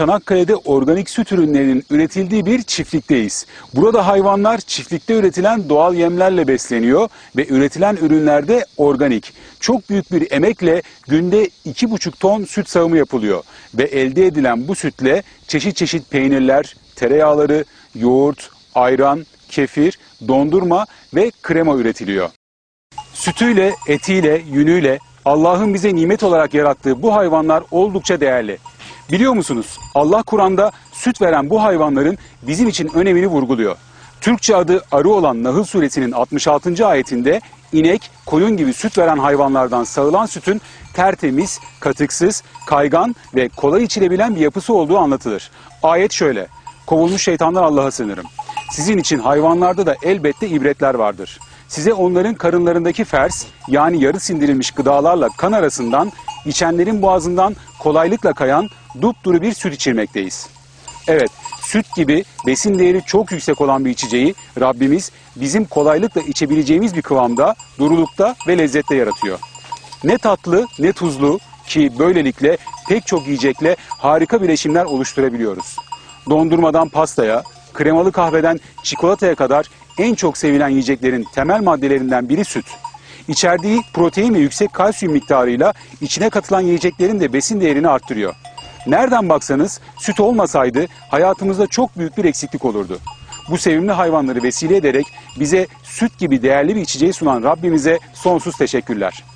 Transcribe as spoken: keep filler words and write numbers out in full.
Çanakkale'de organik süt ürünlerinin üretildiği bir çiftlikteyiz. Burada hayvanlar çiftlikte üretilen doğal yemlerle besleniyor ve üretilen ürünlerde organik. Çok büyük bir emekle günde iki buçuk ton süt sağımı yapılıyor ve elde edilen bu sütle çeşit çeşit peynirler, tereyağları, yoğurt, ayran, kefir, dondurma ve krema üretiliyor. Sütüyle, etiyle, yünüyle Allah'ın bize nimet olarak yarattığı bu hayvanlar oldukça değerli. Biliyor musunuz? Allah Kur'an'da süt veren bu hayvanların bizim için önemini vurguluyor. Türkçe adı arı olan Nahl suresinin altmış altıncı ayetinde inek, koyun gibi süt veren hayvanlardan sağılan sütün tertemiz, katıksız, kaygan ve kolay içilebilen bir yapısı olduğu anlatılır. Ayet şöyle: "Kovulmuş şeytandan Allah'a sığınırım. Sizin için hayvanlarda da elbette ibretler vardır. Size onların karınlarındaki fers, yani yarı sindirilmiş gıdalarla kan arasından, içenlerin boğazından kolaylıkla kayan dupduru bir süt içirmekteyiz." Evet, süt gibi besin değeri çok yüksek olan bir içeceği Rabbimiz bizim kolaylıkla içebileceğimiz bir kıvamda, durulukta ve lezzette yaratıyor. Ne tatlı ne tuzlu ki böylelikle pek çok yiyecekle harika bileşimler oluşturabiliyoruz. Dondurmadan pastaya, kremalı kahveden çikolataya kadar en çok sevilen yiyeceklerin temel maddelerinden biri süt. İçerdiği protein ve yüksek kalsiyum miktarıyla içine katılan yiyeceklerin de besin değerini arttırıyor. Nereden baksanız süt olmasaydı hayatımızda çok büyük bir eksiklik olurdu. Bu sevimli hayvanları vesile ederek bize süt gibi değerli bir içeceği sunan Rabbimize sonsuz teşekkürler.